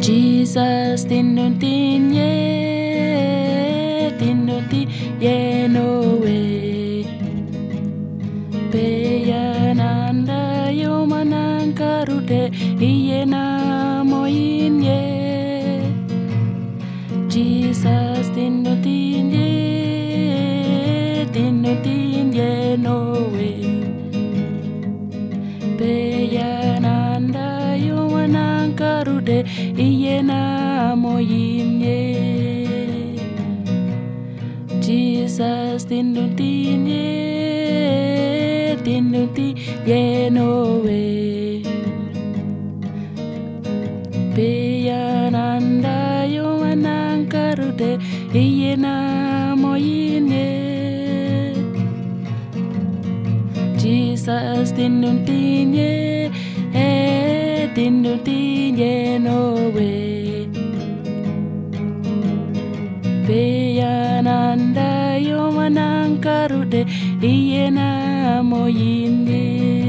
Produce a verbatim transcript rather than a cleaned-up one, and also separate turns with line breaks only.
Jesus tinuntin ye tinunti ye no way Peyananda yomanang karude iye na moin ye Jesus tinuntin ye tinuntin ye no way Peyananda yomanang karude iye na moin ye Jesus tinuntin ye tinuntin ye no way Peyananda yomanang karude iye na moin ye Jesus tinuntin ye tinuntin ye no way Peyananda yomanang karude iye na moin ye